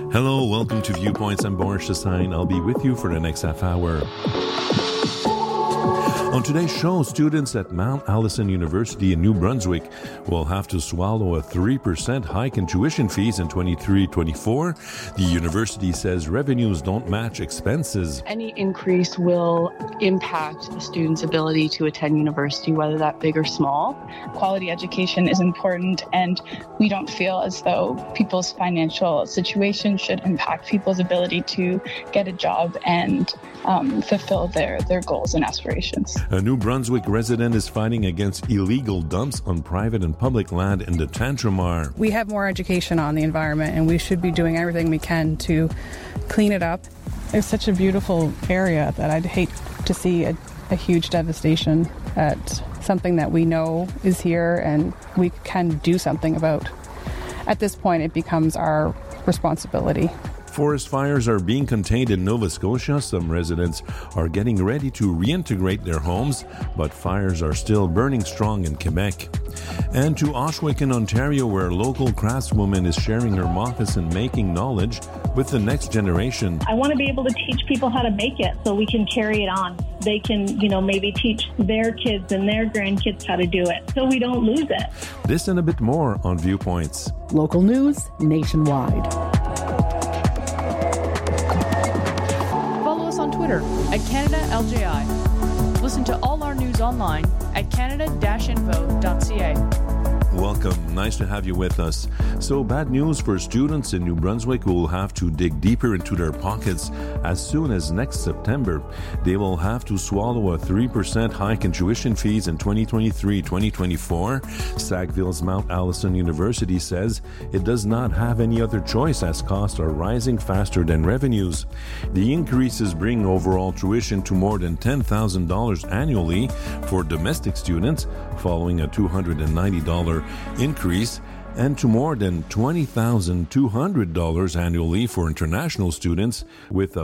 Hello, welcome to Viewpoints. I'm Boris Chassagne. I'll be with you for the next half hour. On today's show, students at Mount Allison University in New Brunswick will have to swallow a 3% hike in tuition fees in 23-24. The university says revenues don't match expenses. Any increase will impact a student's ability to attend university, whether that big or small. Quality education is important, and we don't feel as though people's financial situation should impact people's ability to get a job and fulfill their goals and aspirations. A New Brunswick resident is fighting against illegal dumps on private and public land in the Tantramar. We have more education on the environment, and we should be doing everything we can to clean it up. It's such a beautiful area that I'd hate to see a huge devastation at something that we know is here and we can do something about. At this point, it becomes our responsibility. Forest fires are being contained in Nova Scotia. Some residents are getting ready to reintegrate their homes, but fires are still burning strong in Quebec. And to Oshawa, Ontario, where local craftswoman is sharing her moccasin-making knowledge with the next generation. I want to be able to teach people how to make it so we can carry it on. They can, maybe teach their kids and their grandkids how to do it so we don't lose it. This and a bit more on Viewpoints. Local news nationwide. On Twitter at CanadaLJI. Listen to all our news online at canada-info.ca. Welcome. Nice to have you with us. So, bad news for students in New Brunswick who will have to dig deeper into their pockets as soon as next September. They will have to swallow a 3% hike in tuition fees in 2023-2024. Sackville's Mount Allison University says it does not have any other choice as costs are rising faster than revenues. The increases bring overall tuition to more than $10,000 annually for domestic students, following a $290 increase, and to more than $20,200 annually for international students with a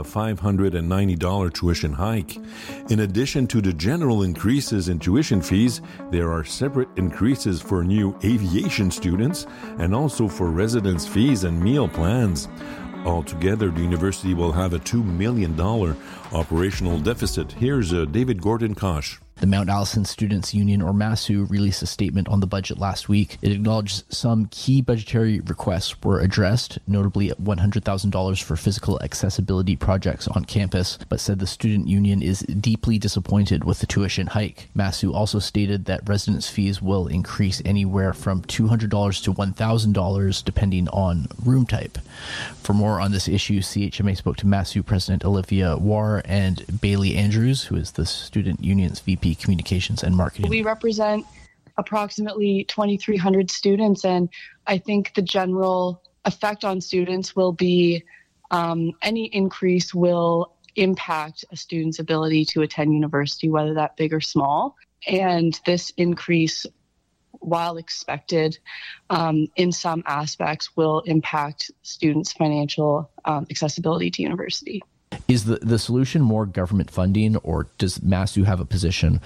$590 tuition hike. In addition to the general increases in tuition fees, there are separate increases for new aviation students and also for residence fees and meal plans. Altogether, the university will have a $2 million operational deficit. Here's David Gordon-Kosh. The Mount Allison Students' Union, or MASU, released a statement on the budget last week. It acknowledged some key budgetary requests were addressed, notably $100,000 for physical accessibility projects on campus, but said the student union is deeply disappointed with the tuition hike. MASU also stated that residence fees will increase anywhere from $200 to $1,000 depending on room type. For more on this issue, CHMA spoke to MASU President Olivia Warr and Bailey Andrews, who is the student union's VP Communications and Marketing. We represent approximately 2,300 students, and I think the general effect on students will be any increase will impact a student's ability to attend university, whether that big or small. And this increase, while expected, in some aspects will impact students' financial accessibility to university. Is the solution more government funding, or does MASU have a position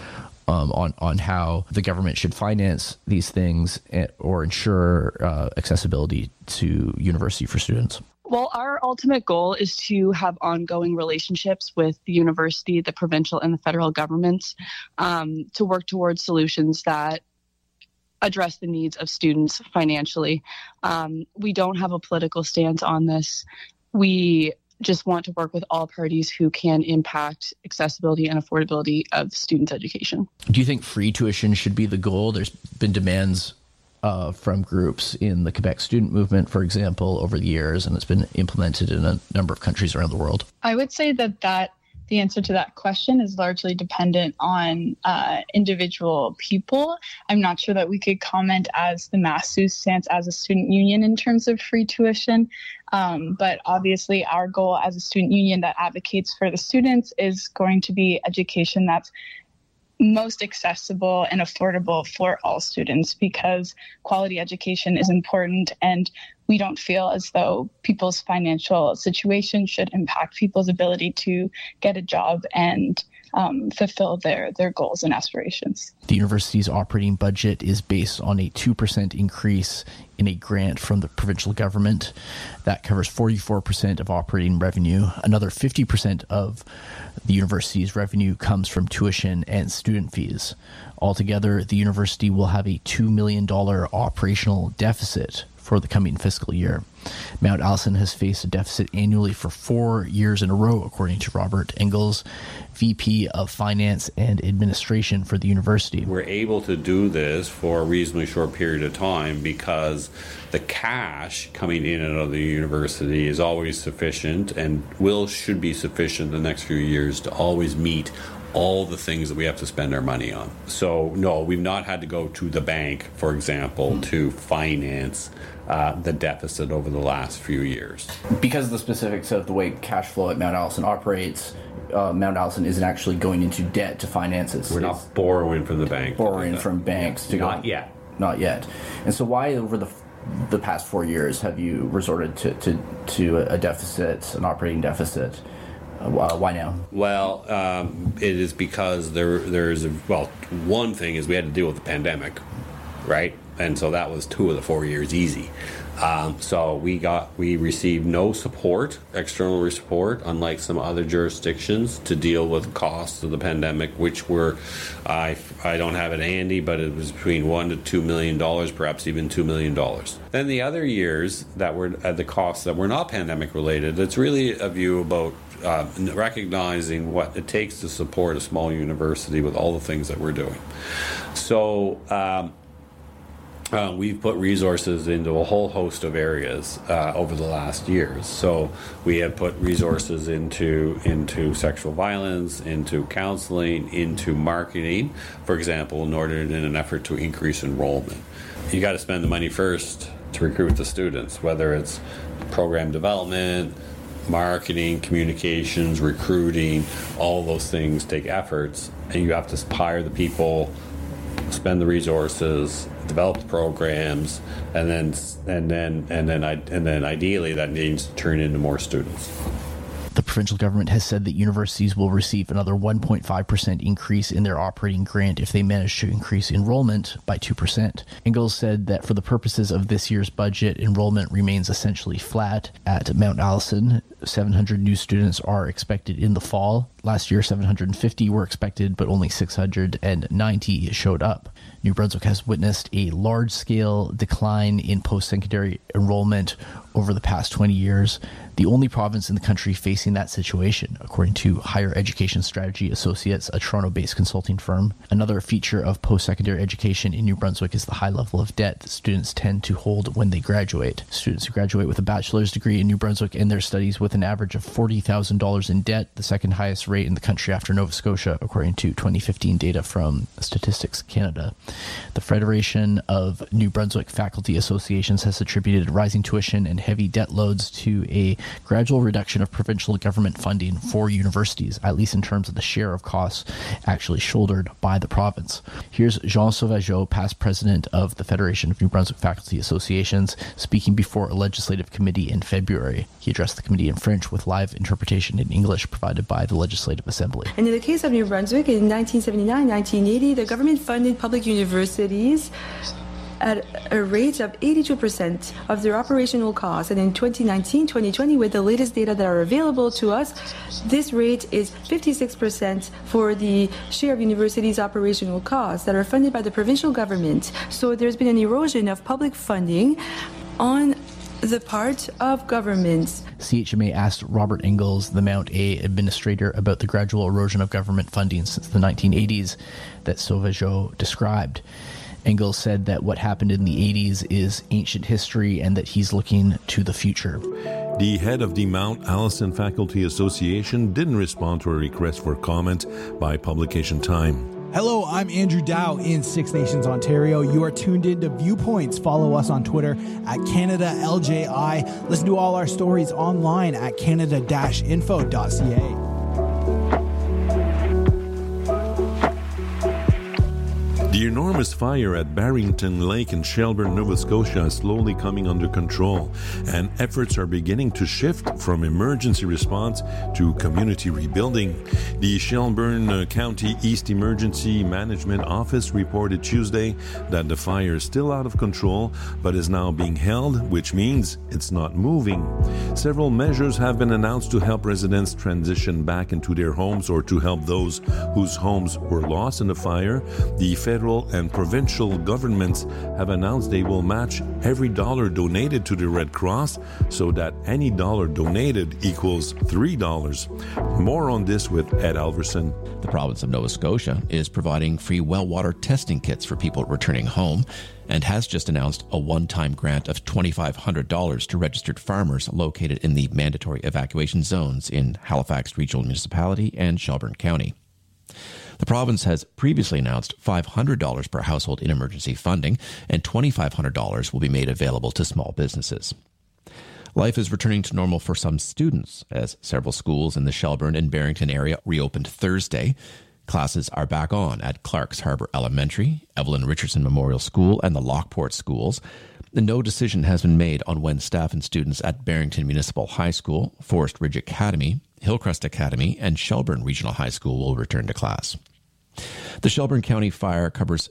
on how the government should finance these things or ensure accessibility to university for students? Well, our ultimate goal is to have ongoing relationships with the university, the provincial and the federal governments, to work towards solutions that address the needs of students financially. We don't have a political stance on this. We just want to work with all parties who can impact accessibility and affordability of students' education. Do you think free tuition should be the goal? There's been demands from groups in the Quebec student movement, for example, over the years, and it's been implemented in a number of countries around the world. I would say that the answer to that question is largely dependent on individual people. I'm not sure that we could comment as the MASU stance as a student union in terms of free tuition. But obviously our goal as a student union that advocates for the students is going to be education that's most accessible and affordable for all students, because quality education is important, and we don't feel as though people's financial situation should impact people's ability to get a job and fulfill their goals and aspirations. The university's operating budget is based on a 2% increase in a grant from the provincial government. That covers 44% of operating revenue. Another 50% of the university's revenue comes from tuition and student fees. Altogether, the university will have a $2 million operational deficit for the coming fiscal year. Mount Allison has faced a deficit annually for 4 years in a row, according to Robert Engels, VP of Finance and Administration for the university. We're able to do this for a reasonably short period of time because the cash coming in and out of the university is always sufficient and should be sufficient the next few years to always meet all the things that we have to spend our money on. So no, we've not had to go to the bank, for example, to finance the deficit over the last few years. Because of the specifics of the way cash flow at Mount Allison operates, Mount Allison isn't actually going into debt to finance it. We're not borrowing from the bank. Borrowing from banks. To Not yet. Not yet. And so why over the past 4 years have you resorted to a deficit, an operating deficit? Why now? Well, it is because one thing is we had to deal with the pandemic, right? And so that was 2 of the 4 years easy. So we received no support, external support, unlike some other jurisdictions, to deal with costs of the pandemic, which were, I don't have it handy, but it was between $1 to $2 million, perhaps even $2 million. Then the other years that were at the costs that were not pandemic related, it's really a view about recognizing what it takes to support a small university with all the things that we're doing. So we've put resources into a whole host of areas over the last years. So we have put resources into sexual violence, into counseling, into marketing, for example, in an effort to increase enrollment. You got to spend the money first to recruit the students, whether it's program development, marketing, communications, recruiting. All those things take efforts, and you have to hire the people, spend the resources, develop the programs, and then ideally that needs to turn into more students. The provincial government has said that universities will receive another 1.5% increase in their operating grant if they manage to increase enrollment by 2%. Engels said that for the purposes of this year's budget, enrollment remains essentially flat. At Mount Allison, 700 new students are expected in the fall. Last year, 750 were expected, but only 690 showed up. New Brunswick has witnessed a large-scale decline in post-secondary enrollment over the past 20 years, the only province in the country facing that situation, according to Higher Education Strategy Associates, a Toronto-based consulting firm. Another feature of post-secondary education in New Brunswick is the high level of debt that students tend to hold when they graduate. Students who graduate with a bachelor's degree in New Brunswick end their studies with an average of $40,000 in debt, the second highest rate in the country after Nova Scotia, according to 2015 data from Statistics Canada. The Federation of New Brunswick Faculty Associations has attributed rising tuition and heavy debt loads to a gradual reduction of provincial government funding for universities, at least in terms of the share of costs actually shouldered by the province. Here's Jean Sauvageau, past president of the Federation of New Brunswick Faculty Associations, speaking before a legislative committee in February. He addressed the committee in French with live interpretation in English provided by the Legislative Assembly. And in the case of New Brunswick, in 1979-1980, the government funded public universities at a rate of 82% of their operational costs. And in 2019-2020, with the latest data that are available to us, this rate is 56% for the share of universities' operational costs that are funded by the provincial government. So there's been an erosion of public funding on the part of governments. CHMA asked Robert Engels, the Mount A administrator, about the gradual erosion of government funding since the 1980s that Sauvageau described. Engels said that what happened in the 80s is ancient history and that he's looking to the future. The head of the Mount Allison Faculty Association didn't respond to a request for comment by Publication Time. Hello, I'm Andrew Dow in Six Nations, Ontario. You are tuned into Viewpoints. Follow us on Twitter at CanadaLJI. Listen to all our stories online at canada-info.ca. The enormous fire at Barrington Lake in Shelburne, Nova Scotia is slowly coming under control, and efforts are beginning to shift from emergency response to community rebuilding. The Shelburne County East Emergency Management Office reported Tuesday that the fire is still out of control, but is now being held, which means it's not moving. Several measures have been announced to help residents transition back into their homes or to help those whose homes were lost in the fire. The federal and provincial governments have announced they will match every dollar donated to the Red Cross so that any dollar donated equals $3. More on this with Ed Alverson. The province of Nova Scotia is providing free well water testing kits for people returning home and has just announced a one-time grant of $2,500 to registered farmers located in the mandatory evacuation zones in Halifax Regional Municipality and Shelburne County. The province has previously announced $500 per household in emergency funding, and $2,500 will be made available to small businesses. Life is returning to normal for some students, as several schools in the Shelburne and Barrington area reopened Thursday. Classes are back on at Clarks Harbour Elementary, Evelyn Richardson Memorial School, and the Lockport schools. No decision has been made on when staff and students at Barrington Municipal High School, Forest Ridge Academy, Hillcrest Academy, and Shelburne Regional High School will return to class. The Shelburne County fire covers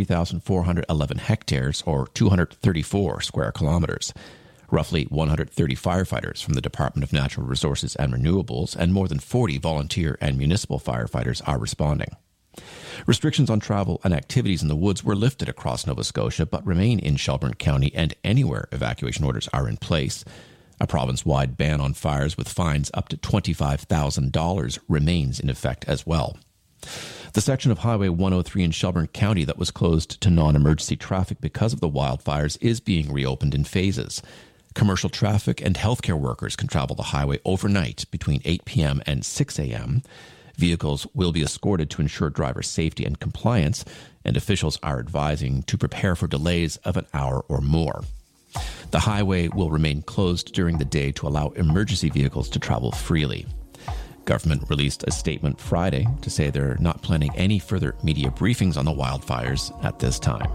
23,411 hectares, or 234 square kilometers. Roughly 130 firefighters from the Department of Natural Resources and Renewables and more than 40 volunteer and municipal firefighters are responding. Restrictions on travel and activities in the woods were lifted across Nova Scotia but remain in Shelburne County and anywhere evacuation orders are in place. A province-wide ban on fires with fines up to $25,000 remains in effect as well. The section of Highway 103 in Shelburne County that was closed to non-emergency traffic because of the wildfires is being reopened in phases. Commercial traffic and healthcare workers can travel the highway overnight between 8 p.m. and 6 a.m. Vehicles will be escorted to ensure driver safety and compliance, and officials are advising to prepare for delays of an hour or more. The highway will remain closed during the day to allow emergency vehicles to travel freely. Government released a statement Friday to say they're not planning any further media briefings on the wildfires at this time.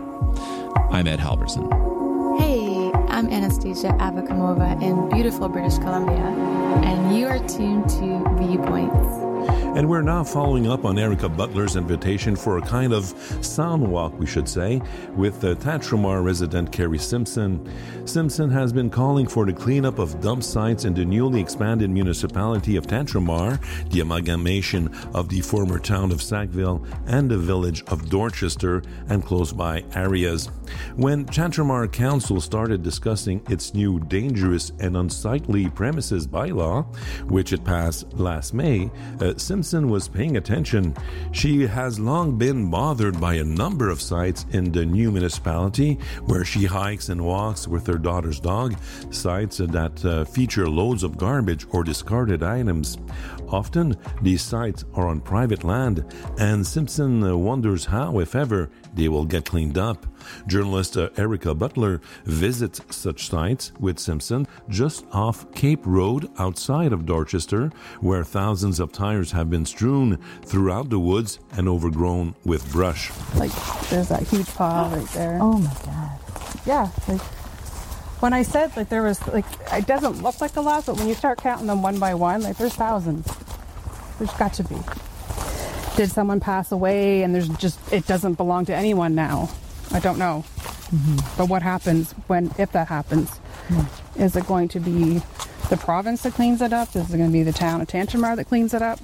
I'm Ed Halverson. Hey, I'm Anastasia Avakamova in beautiful British Columbia, and you are tuned to Viewpoints. And we're now following up on Erica Butler's invitation for a kind of sound walk, we should say, with Tantramar resident Carrie Simpson. Simpson has been calling for the cleanup of dump sites in the newly expanded municipality of Tantramar, the amalgamation of the former town of Sackville and the village of Dorchester and close by areas. When Tantramar Council started discussing its new dangerous and unsightly premises bylaw, which it passed last May, Simpson was paying attention. She has long been bothered by a number of sites in the new municipality where she hikes and walks with her daughter's dog, sites that feature loads of garbage or discarded items. Often, these sites are on private land, and Simpson wonders how, if ever, they will get cleaned up. Journalist Erica Butler visits such sites with Simpson just off Cape Road outside of Dorchester, where thousands of tires have been strewn throughout the woods and overgrown with brush. Like, there's that huge pile right there. Oh my God. Yeah, like, when I said, like, there was, like, it doesn't look like a lot, but when you start counting them one by one, like, there's thousands. There's got to be. Did someone pass away and there's just, it doesn't belong to anyone now? I don't know. Mm-hmm. But what happens if that happens? Mm-hmm. Is it going to be the province that cleans it up? Is it going to be the town of Tantramar that cleans it up?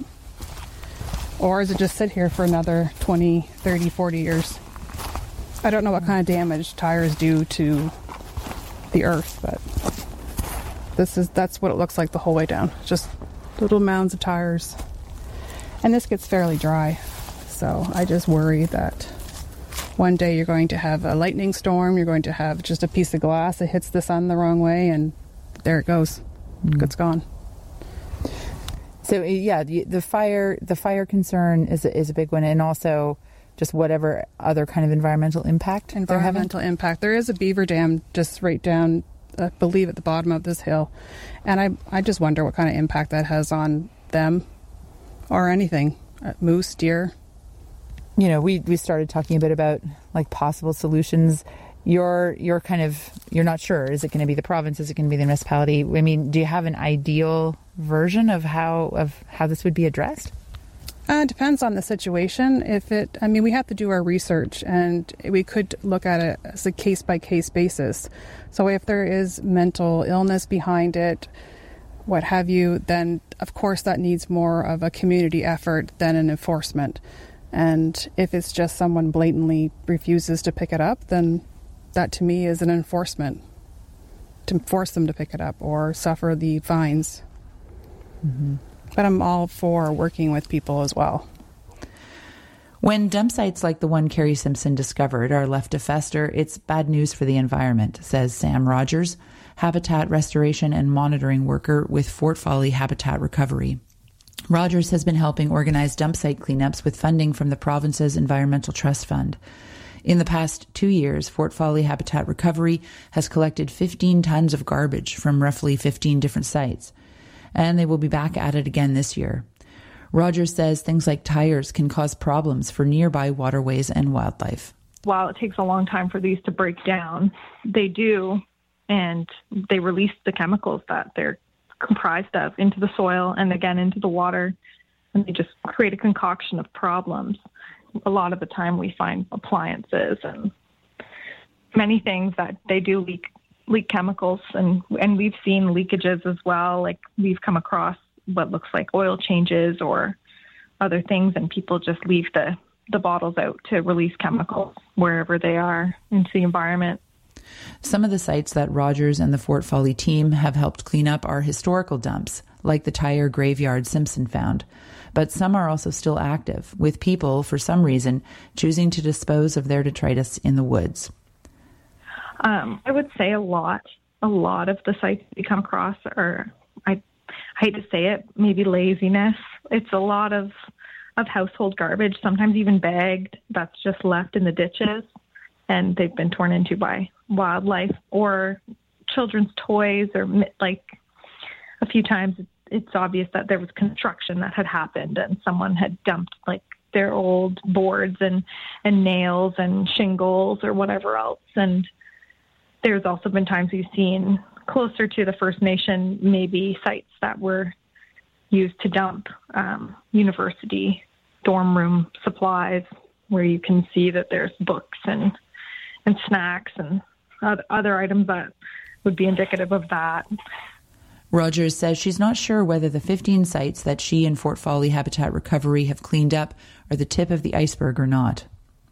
Or is it just sit here for another 20, 30, 40 years? I don't know what kind of damage tires do to the earth, but that's what it looks like the whole way down. Just little mounds of tires. And this gets fairly dry, so I just worry that one day you're going to have a lightning storm, you're going to have just a piece of glass that hits the sun the wrong way, and there it goes. It's gone. So yeah, the fire concern is a big one, and also just whatever other kind of environmental impact. Environmental impact. There is a beaver dam just right down, I believe, at the bottom of this hill, and I just wonder what kind of impact that has on them or anything. Moose, deer. we started talking a bit about like possible solutions. You're not sure. Is it going to be the province? Is it going to be the municipality? I mean, do you have an ideal version of how this would be addressed? It depends on the situation. We have to do our research, and we could look at it as a case-by-case basis. So if there is mental illness behind it, what have you, then of course that needs more of a community effort than an enforcement. And if it's just someone blatantly refuses to pick it up, then that to me is an enforcement, to force them to pick it up or suffer the fines. Mm-hmm. But I'm all for working with people as well. When dump sites like the one Carrie Simpson discovered are left to fester, it's bad news for the environment, says Sam Rogers, habitat restoration and monitoring worker with Fort Folly Habitat Recovery. Rogers has been helping organize dump site cleanups with funding from the province's Environmental Trust Fund. In the past 2 years, Fort Folly Habitat Recovery has collected 15 tons of garbage from roughly 15 different sites, and they will be back at it again this year. Rogers says things like tires can cause problems for nearby waterways and wildlife. While it takes a long time for these to break down, they do, and they release the chemicals that they're comprised of into the soil and again into the water, and they just create a concoction of problems. A lot of the time we find appliances and many things that they do leak chemicals, and we've seen leakages as well. Like we've come across what looks like oil changes or other things, and people just leave the bottles out to release chemicals wherever they are into the environment. Some of the sites that Rogers and the Fort Folly team have helped clean up are historical dumps, like the tire graveyard Simpson found. But some are also still active, with people, for some reason, choosing to dispose of their detritus in the woods. I would say a lot of the sites we come across are, I hate to say it, maybe laziness. It's a lot of household garbage, sometimes even bagged, that's just left in the ditches, and they've been torn into by wildlife or children's toys, or like a few times it's obvious that there was construction that had happened and someone had dumped like their old boards and nails and shingles or whatever else. And there's also been times we've seen closer to the First Nation, maybe sites that were used to dump university dorm room supplies, where you can see that there's books and snacks and other items that would be indicative of that. Rogers says she's not sure whether the 15 sites that she and Fort Folly Habitat Recovery have cleaned up are the tip of the iceberg or not.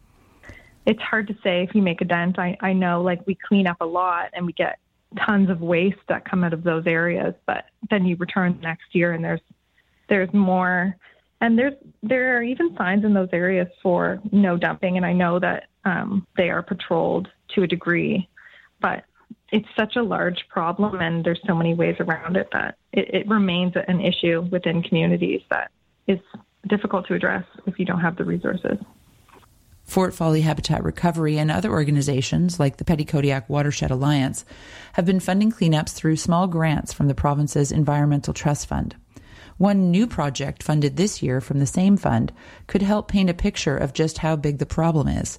It's hard to say if you make a dent. I know, like, we clean up a lot and we get tons of waste that come out of those areas, but then you return next year and there's more. And there are even signs in those areas for no dumping, and I know that they are patrolled to a degree, but it's such a large problem and there's so many ways around it that it remains an issue within communities that is difficult to address if you don't have the resources. Fort Folly Habitat Recovery and other organizations like the Petitcodiac Watershed Alliance have been funding cleanups through small grants from the province's Environmental Trust Fund. One new project funded this year from the same fund could help paint a picture of just how big the problem is.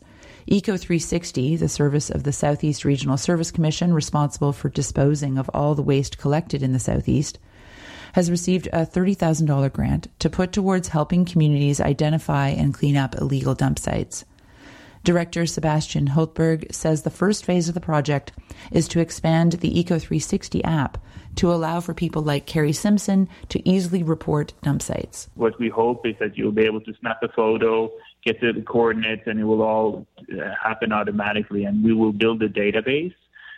Eco360, the service of the Southeast Regional Service Commission responsible for disposing of all the waste collected in the Southeast, has received a $30,000 grant to put towards helping communities identify and clean up illegal dump sites. Director Sebastian Hultberg says the first phase of the project is to expand the Eco360 app to allow for people like Carrie Simpson to easily report dump sites. What we hope is that you'll be able to snap a photo, get the coordinates, and it will all happen automatically, and we will build a database.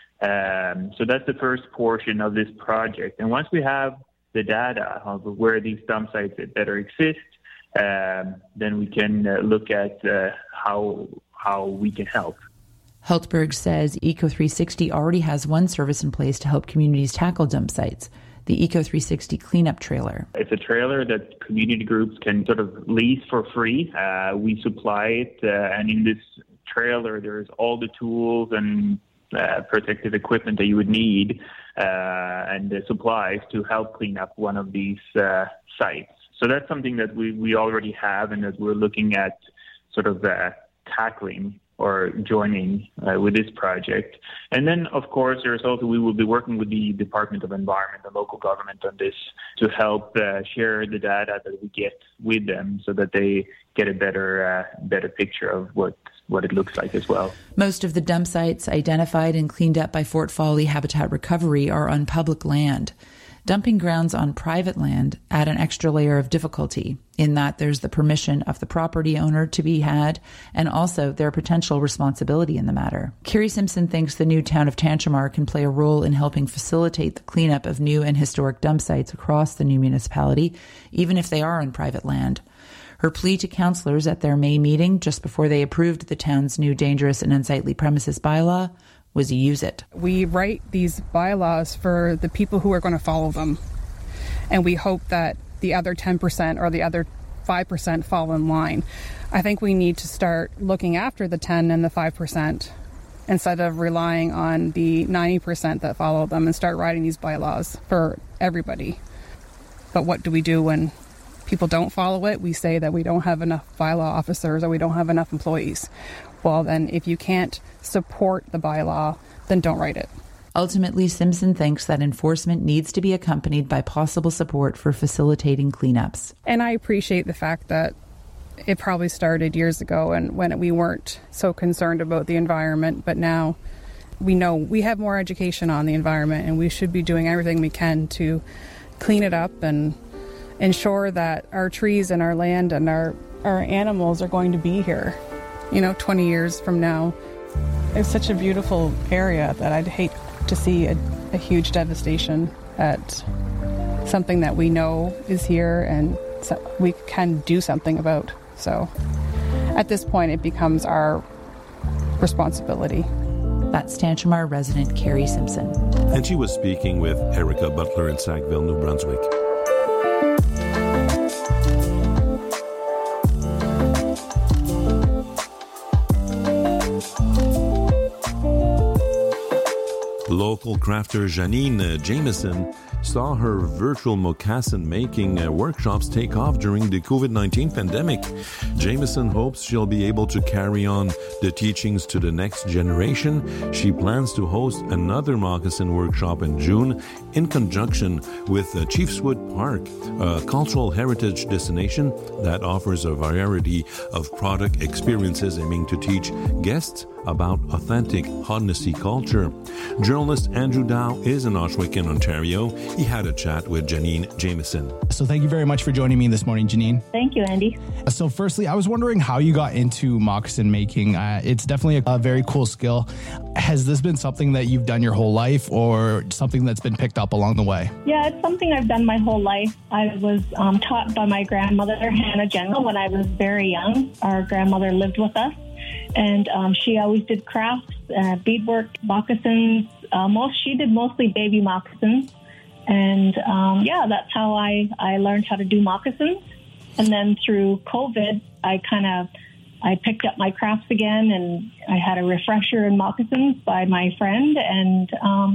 So that's the first portion of this project. And once we have the data of where these dump sites better exist, then we can look at how we can help. Hultberg says Eco360 already has one service in place to help communities tackle dump sites, the Eco360 cleanup trailer. It's a trailer that community groups can sort of lease for free. We supply it, and in this trailer there's all the tools and protective equipment that you would need and the supplies to help clean up one of these sites. So that's something that we already have and that we're looking at sort of tackling or joining with this project. And then, of course, we will be working with the Department of Environment and local government on this to help share the data that we get with them so that they get a better picture of what it looks like as well. Most of the dump sites identified and cleaned up by Fort Foley Habitat Recovery are on public land. Dumping grounds on private land add an extra layer of difficulty in that there's the permission of the property owner to be had and also their potential responsibility in the matter. Carrie Simpson thinks the new town of Tantramar can play a role in helping facilitate the cleanup of new and historic dump sites across the new municipality, even if they are on private land. Her plea to councillors at their May meeting, just before they approved the town's new dangerous and unsightly premises bylaw, was use it. We write these bylaws for the people who are going to follow them. And we hope that the other 10% or the other 5% fall in line. I think we need to start looking after the 10 and the 5% instead of relying on the 90% that follow them and start writing these bylaws for everybody. But what do we do when people don't follow it? We say that we don't have enough bylaw officers or we don't have enough employees. Well, then if you can't support the bylaw, then don't write it. Ultimately, Simpson thinks that enforcement needs to be accompanied by possible support for facilitating cleanups. And I appreciate the fact that it probably started years ago and when we weren't so concerned about the environment, but now we know we have more education on the environment and we should be doing everything we can to clean it up and ensure that our trees and our land and our animals are going to be here, 20 years from now. It's such a beautiful area that I'd hate to see a huge devastation at something that we know is here and we can do something about. So at this point, it becomes our responsibility. That's Tantramar resident Carrie Simpson. And she was speaking with Erica Butler in Sackville, New Brunswick. Local crafter Janine Jameson saw her virtual moccasin making workshops take off during the COVID-19 pandemic. Jameson hopes she'll be able to carry on the teachings to the next generation. She plans to host another moccasin workshop in June in conjunction with Chiefswood Park, a cultural heritage destination that offers a variety of product experiences aiming to teach guests about authentic Haudenosaunee culture. Journalist Andrew Dow is in Oshawakin, Ontario. He had a chat with Janine Jameson. So thank you very much for joining me this morning, Janine. Thank you, Andy. So firstly, I was wondering how you got into moccasin making. It's definitely a very cool skill. Has this been something that you've done your whole life or something that's been picked up along the way? Yeah, it's something I've done my whole life. I was taught by my grandmother, Hannah General, when I was very young. Our grandmother lived with us. And she always did crafts, beadwork, moccasins. She did mostly baby moccasins. And that's how I learned how to do moccasins. And then through COVID, I picked up my crafts again, and I had a refresher in moccasins by my friend. And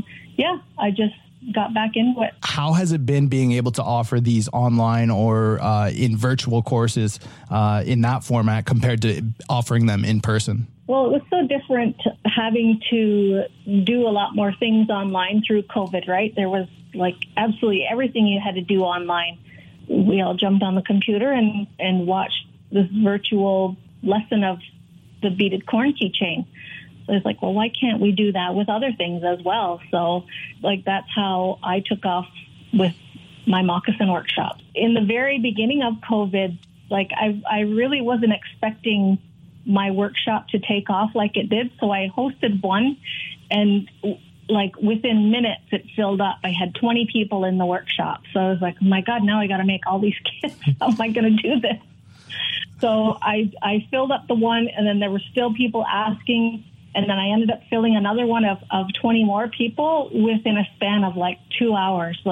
I just got back into it. How has it been being able to offer these online or in virtual courses in that format compared to offering them in person? Well, it was so different having to do a lot more things online through COVID, right? There was absolutely everything you had to do online. We all jumped on the computer and watched this virtual lesson of the beaded corn keychain. So it's like, well, why can't we do that with other things as well? So that's how I took off with my moccasin workshop. In the very beginning of COVID, I really wasn't expecting my workshop to take off like it did. So I hosted one, and within minutes it filled up. I had 20 people in the workshop. So I was like, oh my God, now I got to make all these kits. How am I going to do this? So I filled up the one, and then there were still people asking. And then I ended up filling another one of 20 more people within a span of 2 hours.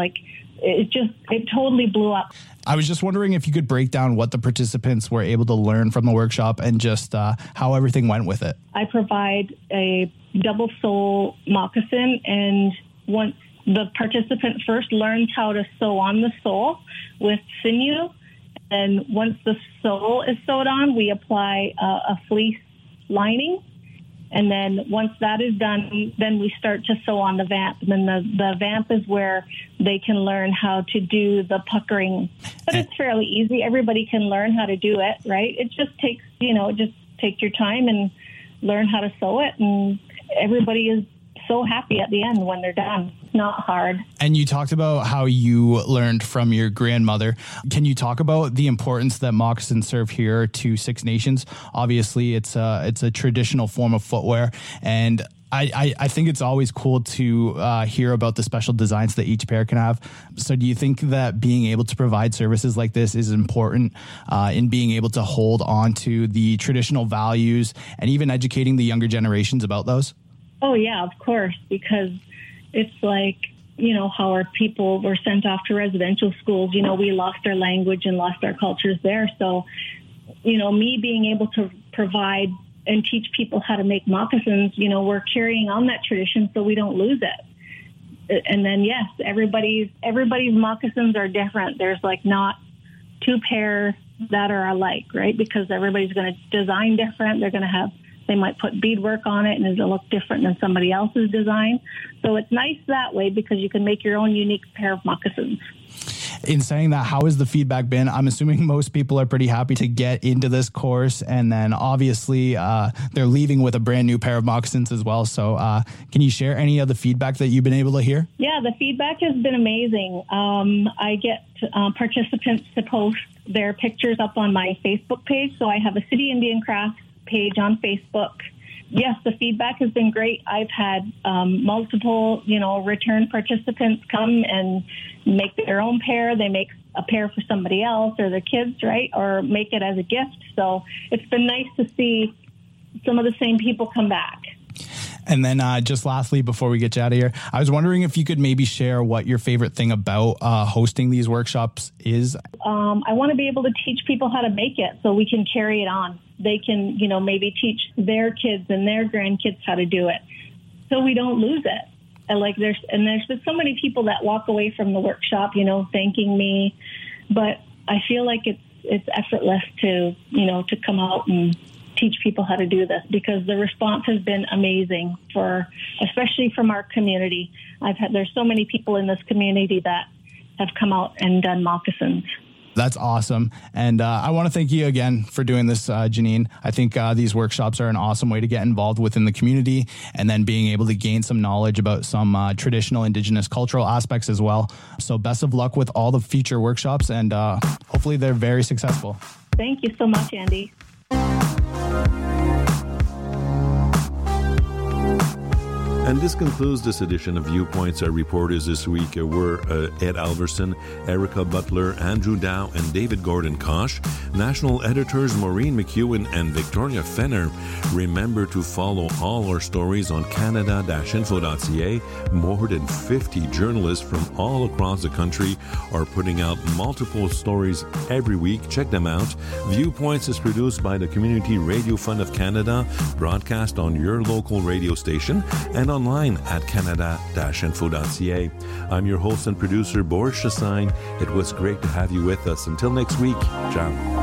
It totally blew up. I was just wondering if you could break down what the participants were able to learn from the workshop and just how everything went with it. I provide a double sole moccasin, and once the participant first learns how to sew on the sole with sinew, And once the sole is sewed on, we apply a fleece lining. And then once that is done, then we start to sew on the vamp. And then the vamp is where they can learn how to do the puckering. But it's fairly easy. Everybody can learn how to do it, right? It just takes, just take your time and learn how to sew it. And everybody is so happy at the end when they're done. It's not hard. And you talked about how you learned from your grandmother. Can you talk about the importance that moccasins serve here to Six Nations? Obviously, it's a traditional form of footwear, and I think it's always cool to hear about the special designs that each pair can have. So do you think that being able to provide services like this is important in being able to hold on to the traditional values and even educating the younger generations about those? Oh, yeah, of course, because it's like, how our people were sent off to residential schools. We lost our language and lost our cultures there. So, me being able to provide and teach people how to make moccasins, we're carrying on that tradition so we don't lose it. And then, yes, everybody's moccasins are different. There's like not two pair that are alike, right? Because everybody's going to design different. They might put beadwork on it and it'll look different than somebody else's design. So it's nice that way because you can make your own unique pair of moccasins. In saying that, how has the feedback been? I'm assuming most people are pretty happy to get into this course, and then obviously they're leaving with a brand new pair of moccasins as well. So can you share any of the feedback that you've been able to hear? Yeah, the feedback has been amazing. I get participants to post their pictures up on my Facebook page. So I have a City Indian Crafts page on Facebook. Yes, the feedback has been great. I've had multiple, return participants come and make their own pair. They make a pair for somebody else or their kids, right? Or make it as a gift. So it's been nice to see some of the same people come back. And then just lastly, before we get you out of here, I was wondering if you could maybe share what your favorite thing about hosting these workshops is. I want to be able to teach people how to make it so we can carry it on. They can, maybe teach their kids and their grandkids how to do it so we don't lose it. And there's been so many people that walk away from the workshop, thanking me, but I feel like it's effortless to come out and teach people how to do this because the response has been amazing especially from our community. There's so many people in this community that have come out and done moccasins. That's awesome. And I want to thank you again for doing this, Janine. I think these workshops are an awesome way to get involved within the community and then being able to gain some knowledge about some traditional Indigenous cultural aspects as well. So best of luck with all the future workshops and hopefully they're very successful. Thank you so much, Andy. And this concludes this edition of Viewpoints. Our reporters this week were Ed Alverson, Erica Butler, Andrew Dow, and David Gordon-Kosh. National editors Maureen McEwen and Victoria Fenner. Remember to follow all our stories on canada-info.ca. More than 50 journalists from all across the country are putting out multiple stories every week. Check them out. Viewpoints is produced by the Community Radio Fund of Canada, broadcast on your local radio station, and online at canada-info.ca. I'm your host and producer, Boris Chassagne. It was great to have you with us. Until next week, ciao.